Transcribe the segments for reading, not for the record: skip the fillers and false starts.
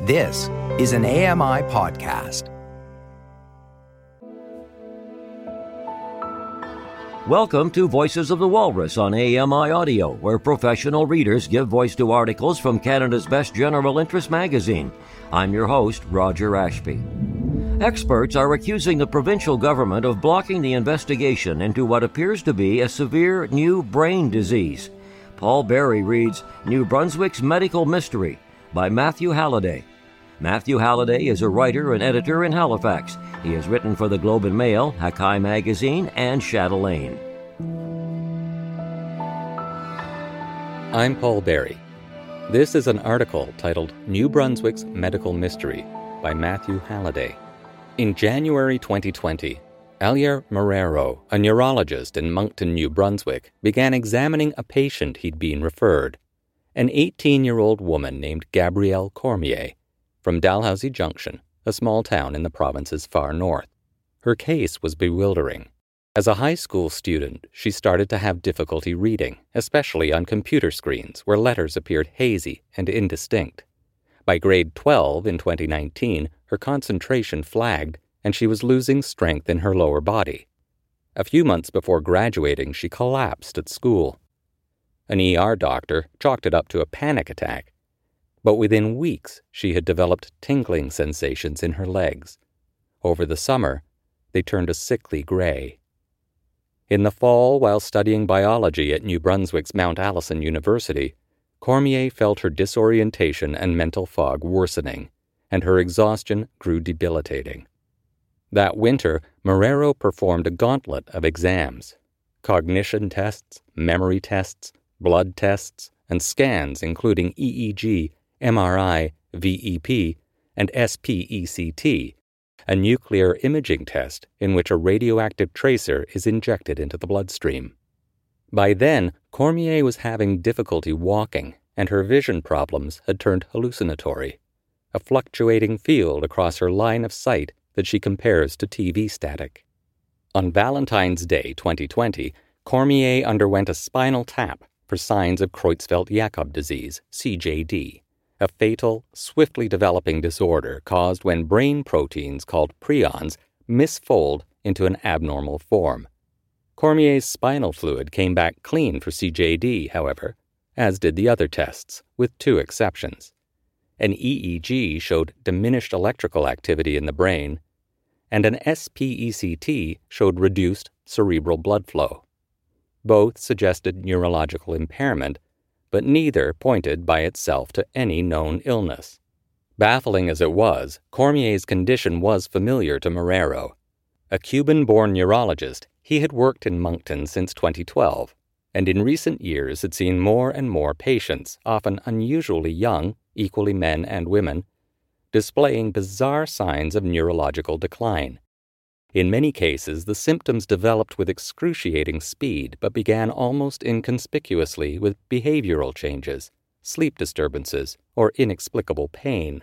This is an AMI podcast. Welcome to Voices of the Walrus on AMI Audio, where professional readers give voice to articles from Canada's best general interest magazine. I'm your host, Roger Ashby. Experts are accusing the provincial government of blocking the investigation into what appears to be a severe new brain disease. Paul Berry reads New Brunswick's Medical Mystery by Matthew Halliday. Matthew Halliday is a writer and editor in Halifax. He has written for the Globe and Mail, Hakai Magazine, and Chatelaine. I'm Paul Berry. This is an article titled New Brunswick's Medical Mystery by Matthew Halliday. In January 2020, Alier Marrero, a neurologist in Moncton, New Brunswick, began examining a patient he'd been referred, an 18-year-old woman named Gabrielle Cormier, from Dalhousie Junction, a small town in the province's far north. Her case was bewildering. As a high school student, she started to have difficulty reading, especially on computer screens where letters appeared hazy and indistinct. By grade 12 in 2019, her concentration flagged and she was losing strength in her lower body. A few months before graduating, she collapsed at school. An ER doctor chalked it up to a panic attack, but within weeks she had developed tingling sensations in her legs. Over the summer, they turned a sickly gray. In the fall, while studying biology at New Brunswick's Mount Allison University, Cormier felt her disorientation and mental fog worsening, and her exhaustion grew debilitating. That winter, Marrero performed a gauntlet of exams: cognition tests, memory tests, blood tests, and scans including EEG, MRI, VEP, and SPECT, a nuclear imaging test in which a radioactive tracer is injected into the bloodstream. By then, Cormier was having difficulty walking, and her vision problems had turned hallucinatory, a fluctuating field across her line of sight that she compares to TV static. On Valentine's Day 2020, Cormier underwent a spinal tap for signs of Creutzfeldt-Jakob disease, CJD, a fatal, swiftly developing disorder caused when brain proteins called prions misfold into an abnormal form. Cormier's spinal fluid came back clean for CJD, however, as did the other tests, with two exceptions. An EEG showed diminished electrical activity in the brain, and an SPECT showed reduced cerebral blood flow. Both suggested neurological impairment, but neither pointed by itself to any known illness. Baffling as it was, Cormier's condition was familiar to Marrero. A Cuban-born neurologist, he had worked in Moncton since 2012, and in recent years had seen more and more patients, often unusually young, equally men and women, displaying bizarre signs of neurological decline. In many cases, the symptoms developed with excruciating speed but began almost inconspicuously with behavioral changes, sleep disturbances, or inexplicable pain.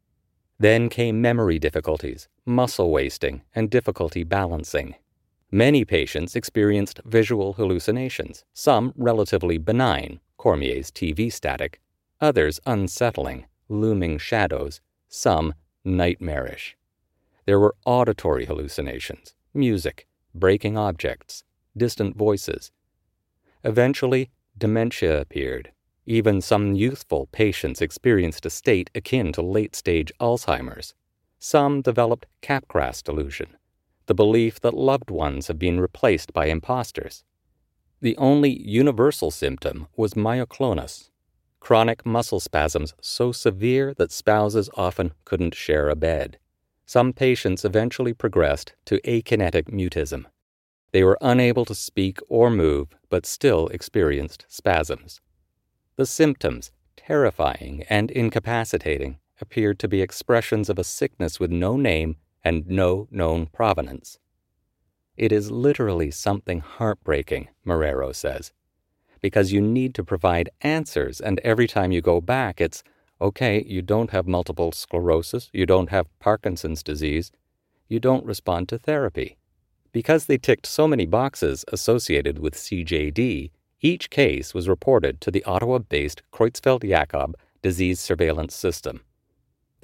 Then came memory difficulties, muscle wasting, and difficulty balancing. Many patients experienced visual hallucinations, some relatively benign, Cormier's TV static, others unsettling, looming shadows, some nightmarish. There were auditory hallucinations, music, breaking objects, distant voices. Eventually, dementia appeared. Even some youthful patients experienced a state akin to late-stage Alzheimer's. Some developed Capgras delusion, the belief that loved ones have been replaced by imposters. The only universal symptom was myoclonus, chronic muscle spasms so severe that spouses often couldn't share a bed. Some patients eventually progressed to akinetic mutism. They were unable to speak or move, but still experienced spasms. The symptoms, terrifying and incapacitating, appeared to be expressions of a sickness with no name and no known provenance. It is literally something heartbreaking, Marrero says, because you need to provide answers, and every time you go back, it's, okay, you don't have multiple sclerosis, you don't have Parkinson's disease, you don't respond to therapy. Because they ticked so many boxes associated with CJD, each case was reported to the Ottawa-based Creutzfeldt-Jakob disease surveillance system. The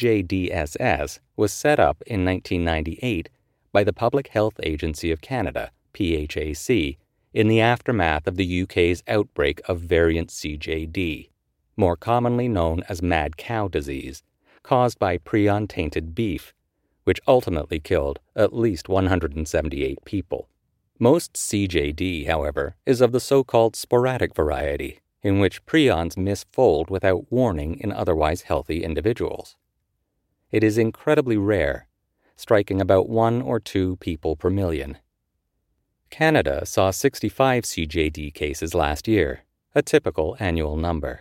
CJDSS was set up in 1998 by the Public Health Agency of Canada, PHAC, in the aftermath of the UK's outbreak of variant CJD, more commonly known as mad cow disease, caused by prion-tainted beef, which ultimately killed at least 178 people. Most CJD, however, is of the so-called sporadic variety, in which prions misfold without warning in otherwise healthy individuals. It is incredibly rare, striking about 1 or 2 people per million. Canada saw 65 CJD cases last year, a typical annual number.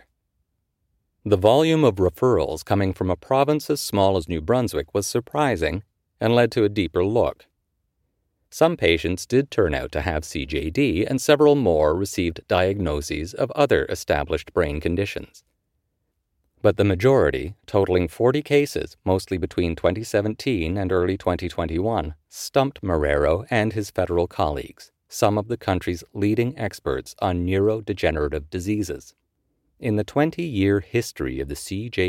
The volume of referrals coming from a province as small as New Brunswick was surprising and led to a deeper look. Some patients did turn out to have CJD, and several more received diagnoses of other established brain conditions. But the majority, totaling 40 cases, mostly between 2017 and early 2021, stumped Marrero and his federal colleagues, some of the country's leading experts on neurodegenerative diseases. In the 20-year history of the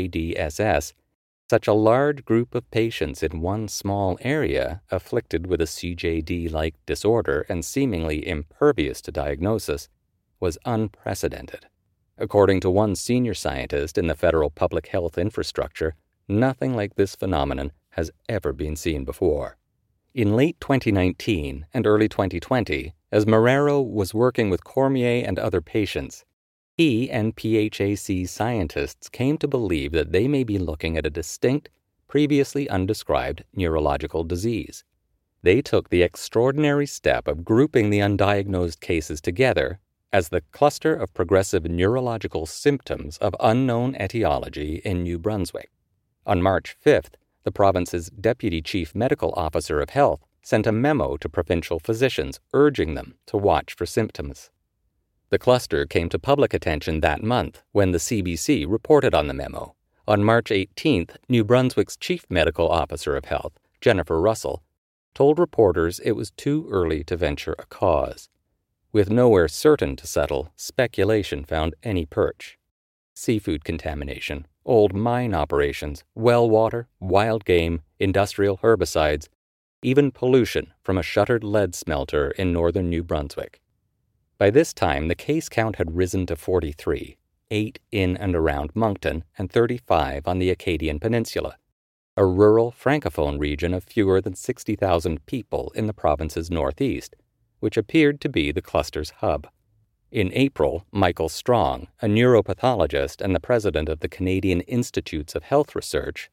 CJDSS, such a large group of patients in one small area afflicted with a CJD-like disorder and seemingly impervious to diagnosis was unprecedented. According to one senior scientist in the federal public health infrastructure, nothing like this phenomenon has ever been seen before. In late 2019 and early 2020, as Marrero was working with Cormier and other patients, he and PHAC scientists came to believe that they may be looking at a distinct, previously undescribed neurological disease. They took the extraordinary step of grouping the undiagnosed cases together as the cluster of progressive neurological symptoms of unknown etiology in New Brunswick. On March 5th, the province's Deputy Chief Medical Officer of Health sent a memo to provincial physicians urging them to watch for symptoms. The cluster came to public attention that month when the CBC reported on the memo. On March 18th, New Brunswick's Chief Medical Officer of Health, Jennifer Russell, told reporters it was too early to venture a cause. With nowhere certain to settle, speculation found any perch. Seafood contamination, old mine operations, well water, wild game, industrial herbicides, even pollution from a shuttered lead smelter in northern New Brunswick. By this time, the case count had risen to 43, 8 in and around Moncton and 35 on the Acadian Peninsula, a rural francophone region of fewer than 60,000 people in the province's northeast, which appeared to be the cluster's hub. In April, Michael Strong, a neuropathologist and the president of the Canadian Institutes of Health Research,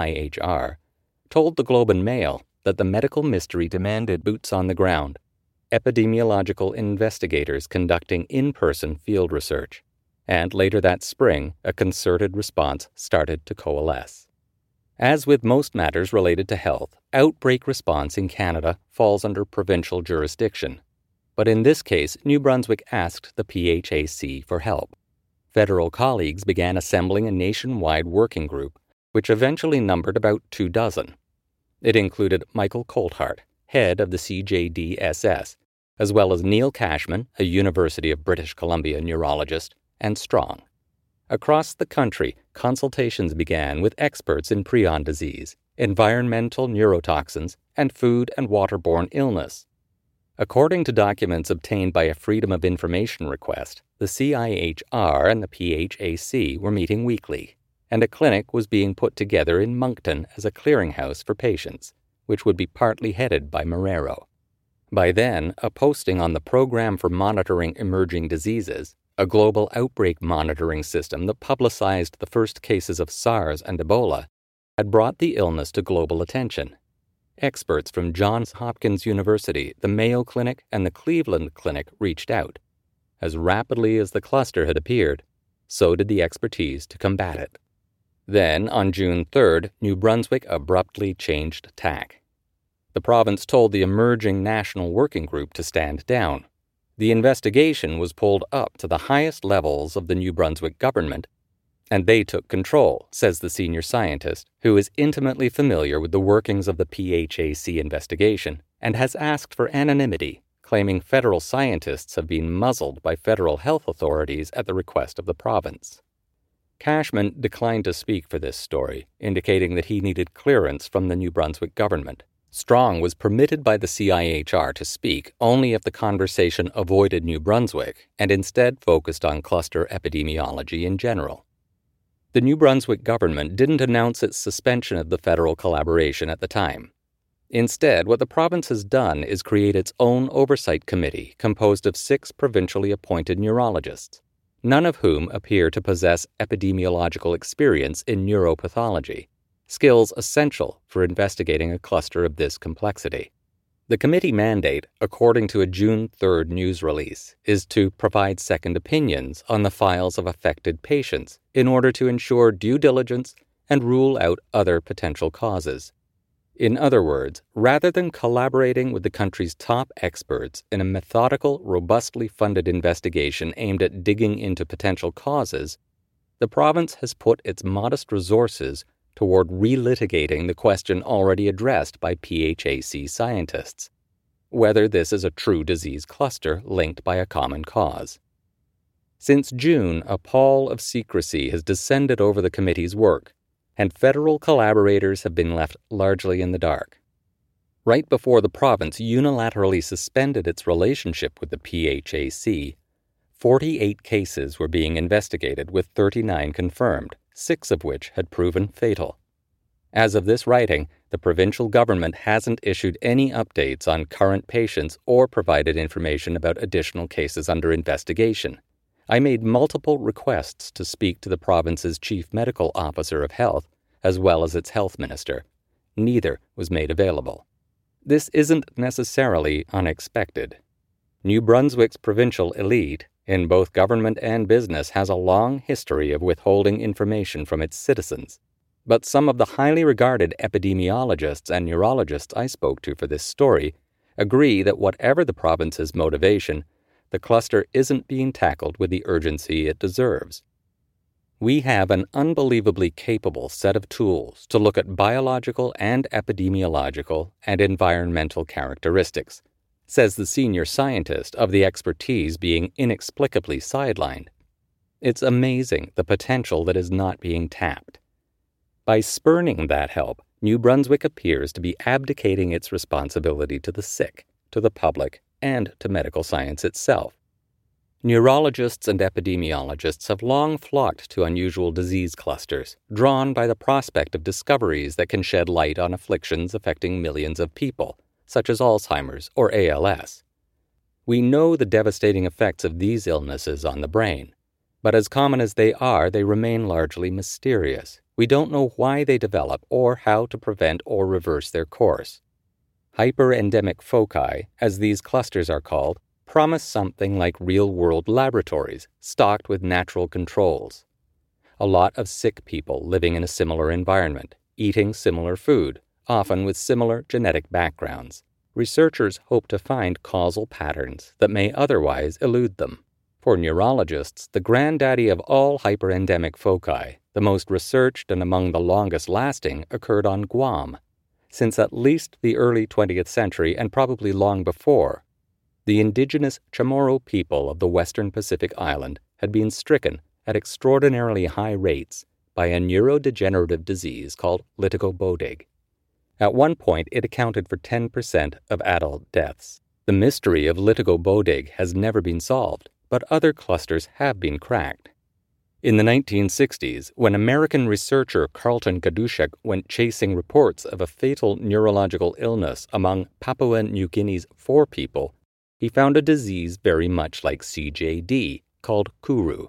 CIHR, told the Globe and Mail that the medical mystery demanded boots on the ground, epidemiological investigators conducting in-person field research, and later that spring, a concerted response started to coalesce. As with most matters related to health, outbreak response in Canada falls under provincial jurisdiction. But in this case, New Brunswick asked the PHAC for help. Federal colleagues began assembling a nationwide working group, which eventually numbered about 24. It included Michael Colthart, head of the CJDSS, as well as Neil Cashman, a University of British Columbia neurologist, and Strong. Across the country, consultations began with experts in prion disease, environmental neurotoxins, and food and waterborne illness. According to documents obtained by a Freedom of Information request, the CIHR and the PHAC were meeting weekly, and a clinic was being put together in Moncton as a clearinghouse for patients, which would be partly headed by Marrero. By then, a posting on the Program for Monitoring Emerging Diseases, a global outbreak monitoring system that publicized the first cases of SARS and Ebola, had brought the illness to global attention. Experts from Johns Hopkins University, the Mayo Clinic, and the Cleveland Clinic reached out. As rapidly as the cluster had appeared, so did the expertise to combat it. Then, on June 3rd, New Brunswick abruptly changed tack. The province told the emerging National Working Group to stand down. The investigation was pulled up to the highest levels of the New Brunswick government, and they took control, says the senior scientist, who is intimately familiar with the workings of the PHAC investigation and has asked for anonymity, claiming federal scientists have been muzzled by federal health authorities at the request of the province. Cashman declined to speak for this story, indicating that he needed clearance from the New Brunswick government. Strong was permitted by the CIHR to speak only if the conversation avoided New Brunswick and instead focused on cluster epidemiology in general. The New Brunswick government didn't announce its suspension of the federal collaboration at the time. Instead, what the province has done is create its own oversight committee composed of 6 provincially appointed neurologists, none of whom appear to possess epidemiological experience in neuropathology, skills essential for investigating a cluster of this complexity. The committee mandate, according to a June 3rd news release, is to provide second opinions on the files of affected patients in order to ensure due diligence and rule out other potential causes. In other words, rather than collaborating with the country's top experts in a methodical, robustly funded investigation aimed at digging into potential causes, the province has put its modest resources toward relitigating the question already addressed by PHAC scientists, whether this is a true disease cluster linked by a common cause. Since June, a pall of secrecy has descended over the committee's work, and federal collaborators have been left largely in the dark. Right before the province unilaterally suspended its relationship with the PHAC, 48 cases were being investigated with 39 confirmed, 6 of which had proven fatal. As of this writing, the provincial government hasn't issued any updates on current patients or provided information about additional cases under investigation. I made multiple requests to speak to the province's chief medical officer of health, as well as its health minister. Neither was made available. This isn't necessarily unexpected. New Brunswick's provincial elite, in both government and business, has a long history of withholding information from its citizens. But some of the highly regarded epidemiologists and neurologists I spoke to for this story agree that whatever the province's motivation, the cluster isn't being tackled with the urgency it deserves. We have an unbelievably capable set of tools to look at biological and epidemiological and environmental characteristics, says the senior scientist of the expertise being inexplicably sidelined. It's amazing the potential that is not being tapped. By spurning that help, New Brunswick appears to be abdicating its responsibility to the sick, to the public, and to medical science itself. Neurologists and epidemiologists have long flocked to unusual disease clusters, drawn by the prospect of discoveries that can shed light on afflictions affecting millions of people, such as Alzheimer's or ALS. We know the devastating effects of these illnesses on the brain, but as common as they are, they remain largely mysterious. We don't know why they develop or how to prevent or reverse their course. Hyperendemic foci, as these clusters are called, promise something like real-world laboratories stocked with natural controls. A lot of sick people living in a similar environment, eating similar food, often with similar genetic backgrounds. Researchers hope to find causal patterns that may otherwise elude them. For neurologists, the granddaddy of all hyperendemic foci, the most researched and among the longest lasting, occurred on Guam. Since at least the early 20th century, and probably long before, the indigenous Chamorro people of the western Pacific island had been stricken at extraordinarily high rates by a neurodegenerative disease called Litigo-Bodig. At one point, it accounted for 10% of adult deaths. The mystery of Litigo-Bodig has never been solved, but other clusters have been cracked. In the 1960s, when American researcher Carlton Gadushek went chasing reports of a fatal neurological illness among Papua New Guinea's 4 people, he found a disease very much like CJD, called Kuru.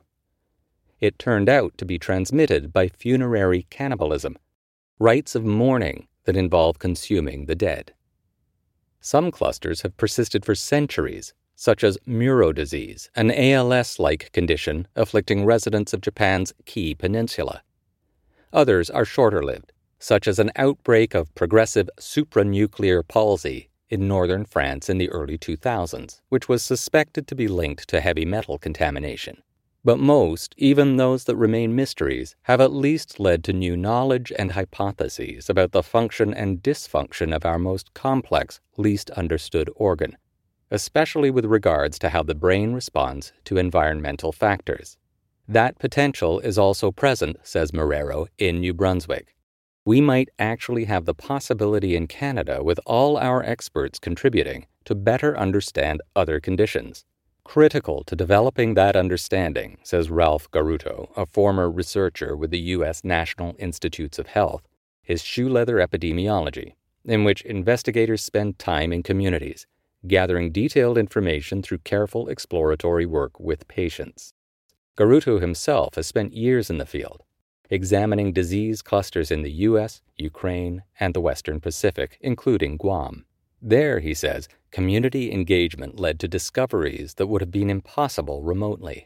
It turned out to be transmitted by funerary cannibalism, rites of mourning that involve consuming the dead. Some clusters have persisted for centuries, such as Muro disease, an ALS-like condition afflicting residents of Japan's Kii Peninsula. Others are shorter-lived, such as an outbreak of progressive supranuclear palsy in northern France in the early 2000s, which was suspected to be linked to heavy metal contamination. But most, even those that remain mysteries, have at least led to new knowledge and hypotheses about the function and dysfunction of our most complex, least understood organ, especially with regards to how the brain responds to environmental factors. That potential is also present, says Marrero, in New Brunswick. We might actually have the possibility in Canada, with all our experts contributing, to better understand other conditions. Critical to developing that understanding, says Ralph Garuto, a former researcher with the U.S. National Institutes of Health, is shoe leather epidemiology, in which investigators spend time in communities, gathering detailed information through careful exploratory work with patients. Garuto himself has spent years in the field, examining disease clusters in the U.S., Ukraine, and the Western Pacific, including Guam. There, he says, community engagement led to discoveries that would have been impossible remotely.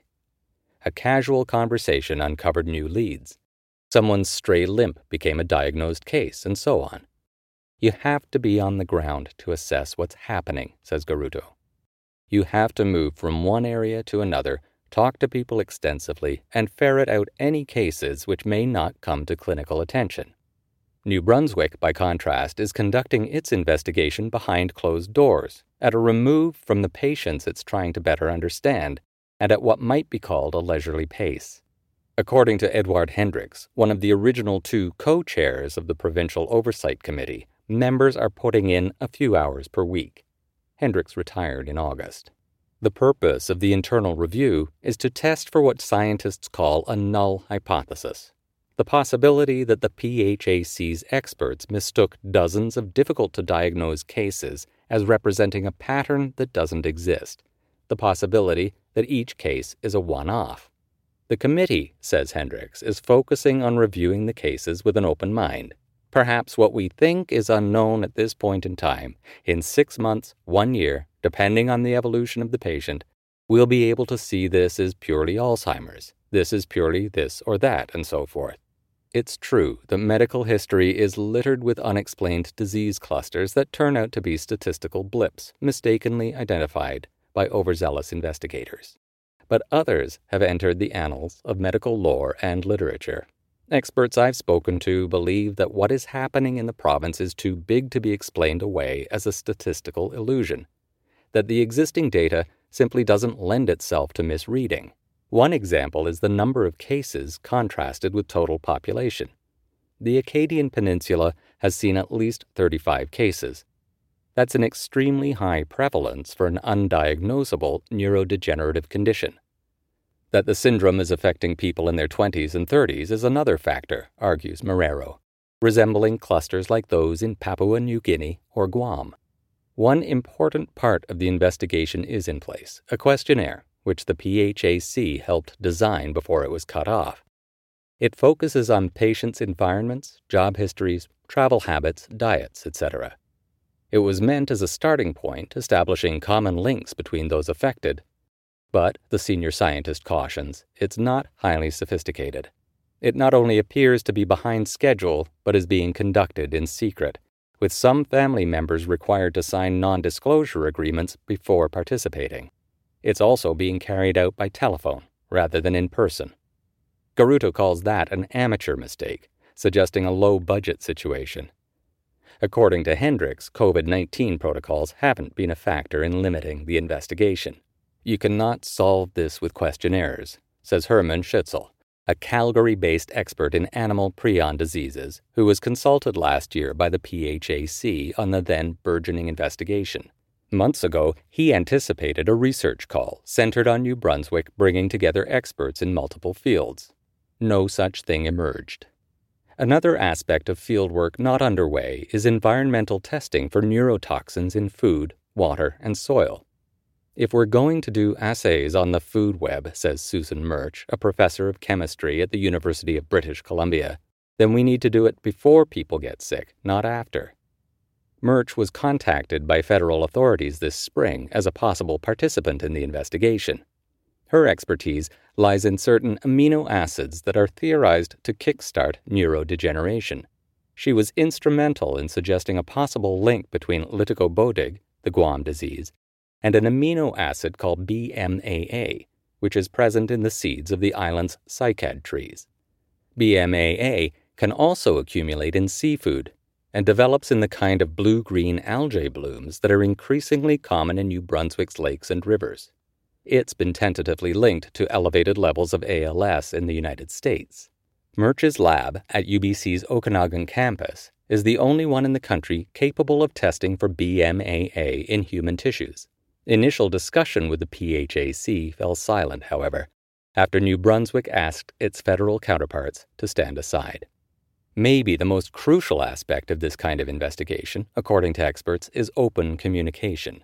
A casual conversation uncovered new leads. Someone's stray limp became a diagnosed case, and so on. You have to be on the ground to assess what's happening, says Garuto. You have to move from one area to another, talk to people extensively, and ferret out any cases which may not come to clinical attention. New Brunswick, by contrast, is conducting its investigation behind closed doors, at a remove from the patients it's trying to better understand, and at what might be called a leisurely pace. According to Edward Hendricks, one of the original two co-chairs of the Provincial Oversight Committee, members are putting in a few hours per week. Hendricks retired in August. The purpose of the internal review is to test for what scientists call a null hypothesis, the possibility that the PHAC's experts mistook dozens of difficult-to-diagnose cases as representing a pattern that doesn't exist, the possibility that each case is a one-off. The committee, says Hendricks, is focusing on reviewing the cases with an open mind. Perhaps what we think is unknown at this point in time, in 6 months, 1 year, depending on the evolution of the patient, we'll be able to see this is purely Alzheimer's, this is purely this or that, and so forth. It's true that medical history is littered with unexplained disease clusters that turn out to be statistical blips mistakenly identified by overzealous investigators. But others have entered the annals of medical lore and literature. Experts I've spoken to believe that what is happening in the province is too big to be explained away as a statistical illusion, that the existing data simply doesn't lend itself to misreading. One example is the number of cases contrasted with total population. The Acadian Peninsula has seen at least 35 cases. That's an extremely high prevalence for an undiagnosable neurodegenerative condition. That the syndrome is affecting people in their 20s and 30s is another factor, argues Marrero, resembling clusters like those in Papua New Guinea or Guam. One important part of the investigation is in place, a questionnaire, which the PHAC helped design before it was cut off. It focuses on patients' environments, job histories, travel habits, diets, etc. It was meant as a starting point, establishing common links between those affected. But, the senior scientist cautions, it's not highly sophisticated. It not only appears to be behind schedule, but is being conducted in secret, with some family members required to sign non-disclosure agreements before participating. It's also being carried out by telephone, rather than in person. Garuto calls that an amateur mistake, suggesting a low-budget situation. According to Hendricks, COVID-19 protocols haven't been a factor in limiting the investigation. You cannot solve this with questionnaires, says Herman Schützel, a Calgary-based expert in animal prion diseases who was consulted last year by the PHAC on the then burgeoning investigation. Months ago, he anticipated a research call centered on New Brunswick bringing together experts in multiple fields. No such thing emerged. Another aspect of fieldwork not underway is environmental testing for neurotoxins in food, water, and soil. If we're going to do assays on the food web, says Susan Murch, a professor of chemistry at the University of British Columbia, then we need to do it before people get sick, not after. Murch was contacted by federal authorities this spring as a possible participant in the investigation. Her expertise lies in certain amino acids that are theorized to kickstart neurodegeneration. She was instrumental in suggesting a possible link between Litigo-Bodig, the Guam disease, and an amino acid called BMAA, which is present in the seeds of the island's cycad trees. BMAA can also accumulate in seafood and develops in the kind of blue-green algae blooms that are increasingly common in New Brunswick's lakes and rivers. It's been tentatively linked to elevated levels of ALS in the United States. Murch's lab at UBC's Okanagan campus is the only one in the country capable of testing for BMAA in human tissues. Initial discussion with the PHAC fell silent, however, after New Brunswick asked its federal counterparts to stand aside. Maybe the most crucial aspect of this kind of investigation, according to experts, is open communication.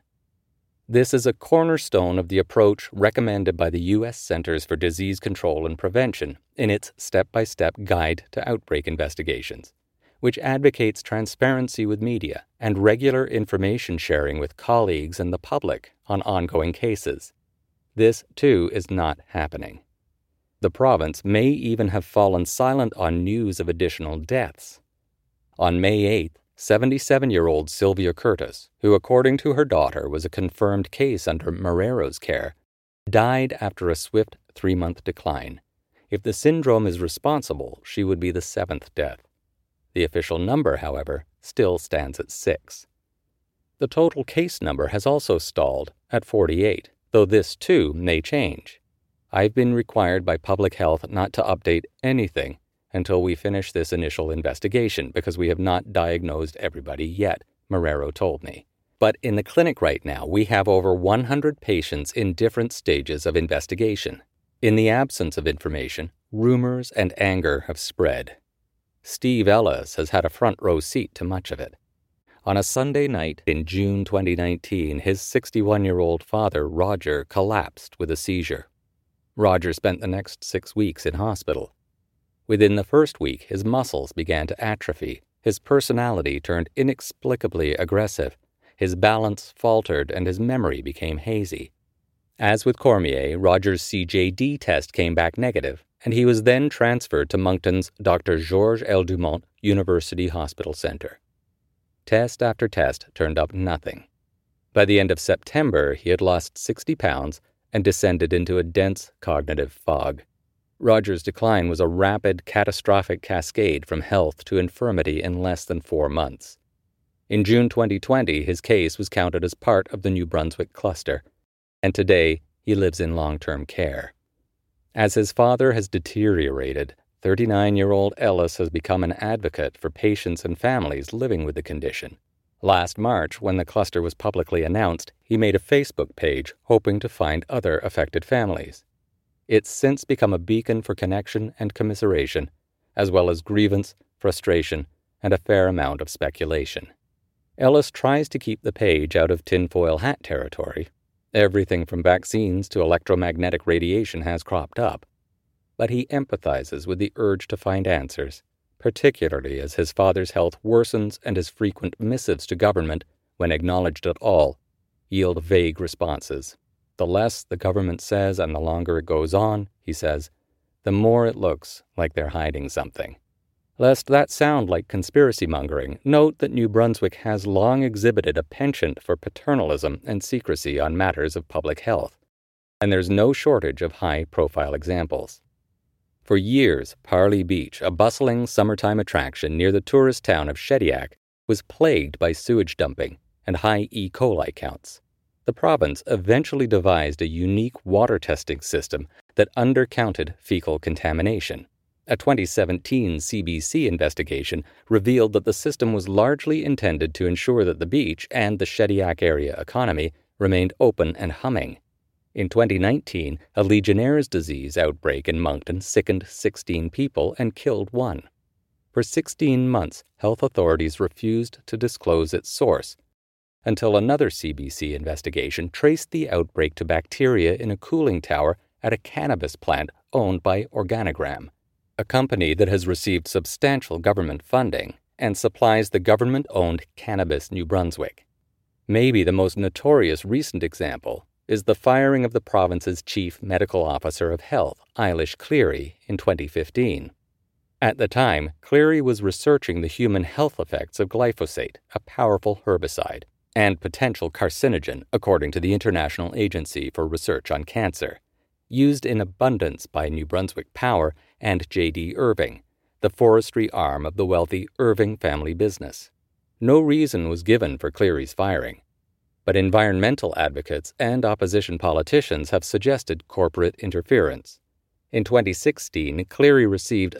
This is a cornerstone of the approach recommended by the U.S. Centers for Disease Control and Prevention in its step-by-step guide to outbreak investigations, which advocates transparency with media and regular information sharing with colleagues and the public on ongoing cases. This, too, is not happening. The province may even have fallen silent on news of additional deaths. On May 8th, 77-year-old Sylvia Curtis, who according to her daughter was a confirmed case under Marero's care, died after a swift 3-month decline. If the syndrome is responsible, she would be the 7th death. The official number, however, still stands at 6. The total case number has also stalled at 48, though this too may change. I've been required by Public Health not to update anything until we finish this initial investigation because we have not diagnosed everybody yet, Marrero told me. But in the clinic right now, we have over 100 patients in different stages of investigation. In the absence of information, rumors and anger have spread. Steve Ellis has had a front row seat to much of it. On a Sunday night in June 2019, his 61-year-old father, Roger, collapsed with a seizure. Roger spent the next 6 weeks in hospital. Within the first week, his muscles began to atrophy, his personality turned inexplicably aggressive, his balance faltered, and his memory became hazy. As with Cormier, Roger's CJD test came back negative, and he was then transferred to Moncton's Dr. Georges L. Dumont University Hospital Center. Test after test turned up nothing. By the end of September, he had lost 60 pounds and descended into a dense cognitive fog. Roger's decline was a rapid, catastrophic cascade from health to infirmity in less than 4 months. In June 2020, his case was counted as part of the New Brunswick cluster, and today he lives in long-term care. As his father has deteriorated, 39-year-old Ellis has become an advocate for patients and families living with the condition. Last March, when the cluster was publicly announced, he made a Facebook page hoping to find other affected families. It's since become a beacon for connection and commiseration, as well as grievance, frustration, and a fair amount of speculation. Ellis tries to keep the page out of tinfoil hat territory. Everything from vaccines to electromagnetic radiation has cropped up. But he empathizes with the urge to find answers, particularly as his father's health worsens and his frequent missives to government, when acknowledged at all, yield vague responses. The less the government says and the longer it goes on, he says, the more it looks like they're hiding something. Lest that sound like conspiracy-mongering, note that New Brunswick has long exhibited a penchant for paternalism and secrecy on matters of public health, and there's no shortage of high-profile examples. For years, Parley Beach, a bustling summertime attraction near the tourist town of Shediac, was plagued by sewage dumping and high E. coli counts. The province eventually devised a unique water testing system that undercounted fecal contamination. A 2017 CBC investigation revealed that the system was largely intended to ensure that the beach and the Shediac area economy remained open and humming. In 2019, a Legionnaire's disease outbreak in Moncton sickened 16 people and killed 1. For 16 months, health authorities refused to disclose its source, until another CBC investigation traced the outbreak to bacteria in a cooling tower at a cannabis plant owned by Organogram, a company that has received substantial government funding and supplies the government-owned Cannabis New Brunswick. Maybe the most notorious recent example is the firing of the province's Chief Medical Officer of Health, Eilish Cleary, in 2015. At the time, Cleary was researching the human health effects of glyphosate, a powerful herbicide, and potential carcinogen, according to the International Agency for Research on Cancer, used in abundance by New Brunswick Power and J.D. Irving, the forestry arm of the wealthy Irving family business. No reason was given for Cleary's firing. but environmental advocates and opposition politicians have suggested corporate interference. In 2016, Cleary received a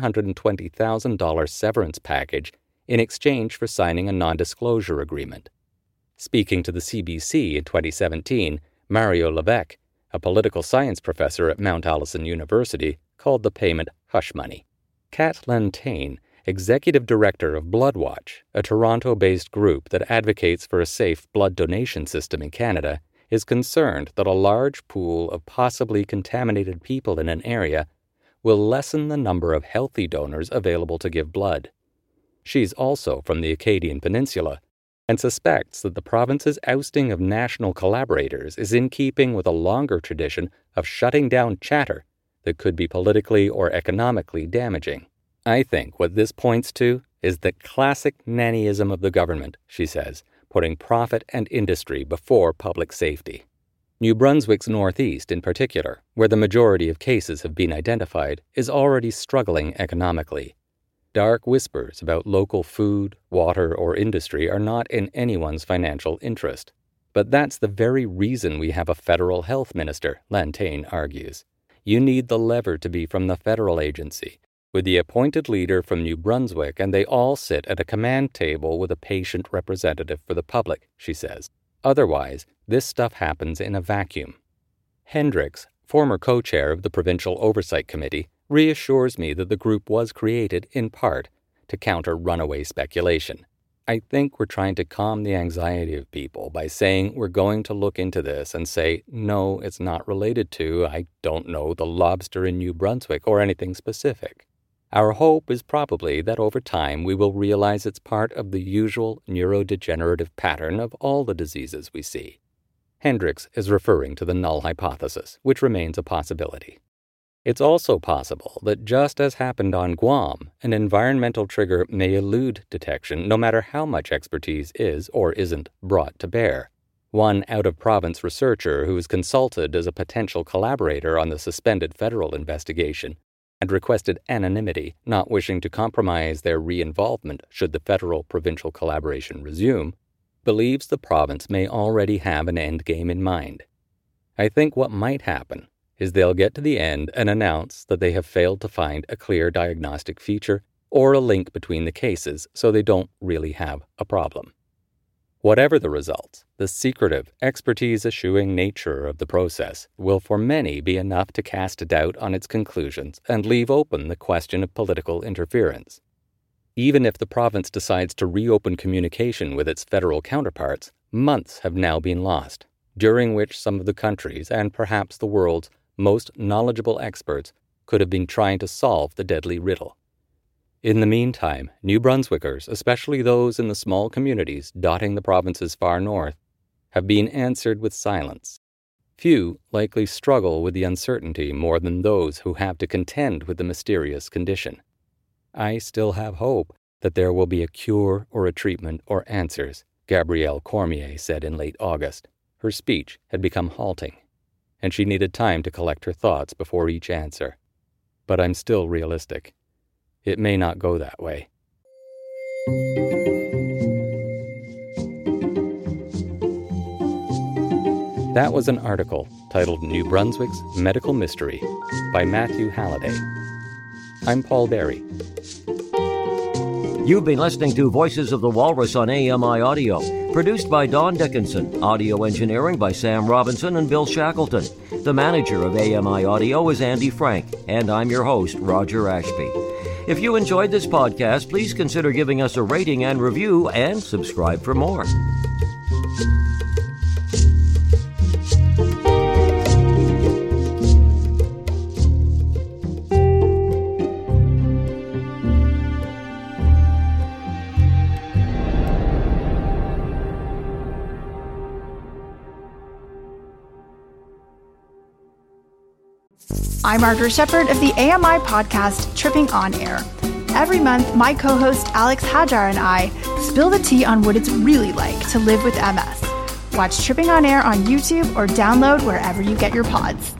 $720,000 severance package in exchange for signing a non-disclosure agreement. Speaking to the CBC in 2017, Mario Levesque, a political science professor at Mount Allison University, called the payment hush money. Kat Lentaigne, executive director of Bloodwatch, a Toronto-based group that advocates for a safe blood donation system in Canada, is concerned that a large pool of possibly contaminated people in an area will lessen the number of healthy donors available to give blood. She's also from the Acadian Peninsula and suspects that the province's ousting of national collaborators is in keeping with a longer tradition of shutting down chatter that could be politically or economically damaging. I think what this points to is the classic nannyism of the government, she says, putting profit and industry before public safety. New Brunswick's northeast, in particular, where the majority of cases have been identified, is already struggling economically. Dark whispers about local food, water, or industry are not in anyone's financial interest. But that's the very reason we have a federal health minister, Lentaigne argues. You need the lever to be from the federal agency, with the appointed leader from New Brunswick, and they all sit at a command table with a patient representative for the public, she says. Otherwise, this stuff happens in a vacuum. Hendricks, former co-chair of the Provincial Oversight Committee, reassures me that the group was created, in part, to counter runaway speculation. I think we're trying to calm the anxiety of people by saying we're going to look into this and say, no, it's not related to, I don't know, the lobster in New Brunswick or anything specific. Our hope is probably that over time we will realize it's part of the usual neurodegenerative pattern of all the diseases we see. Hendricks is referring to the null hypothesis, which remains a possibility. It's also possible that just as happened on Guam, an environmental trigger may elude detection no matter how much expertise is or isn't brought to bear. One out-of-province researcher who was consulted as a potential collaborator on the suspended federal investigation and requested anonymity, not wishing to compromise their re-involvement should the federal-provincial collaboration resume, believes the province may already have an endgame in mind. I think what might happen is they'll get to the end and announce that they have failed to find a clear diagnostic feature or a link between the cases, so they don't really have a problem. Whatever the results, the secretive, expertise-eschewing nature of the process will for many be enough to cast doubt on its conclusions and leave open the question of political interference. Even if the province decides to reopen communication with its federal counterparts, months have now been lost, during which some of the country's and perhaps the world's most knowledgeable experts could have been trying to solve the deadly riddle. In the meantime, New Brunswickers, especially those in the small communities dotting the province's far north, have been answered with silence. Few likely struggle with the uncertainty more than those who have to contend with the mysterious condition. I still have hope that there will be a cure or a treatment or answers, Gabrielle Cormier said in late August. Her speech had become halting, and she needed time to collect her thoughts before each answer. But I'm still realistic. It may not go that way. That was an article titled New Brunswick's Medical Mystery by Matthew Halliday. I'm Paul Berry. You've been listening to Voices of the Walrus on AMI Audio, produced by Don Dickinson, audio engineering by Sam Robinson and Bill Shackleton. The manager of AMI Audio is Andy Frank, and I'm your host, Roger Ashby. If you enjoyed this podcast, please consider giving us a rating and review and subscribe for more. I'm Margaret Shepard of the AMI podcast, Tripping on Air. Every month, my co-host Alex Hajar and I spill the tea on what it's really like to live with MS. Watch Tripping on Air on YouTube or download wherever you get your pods.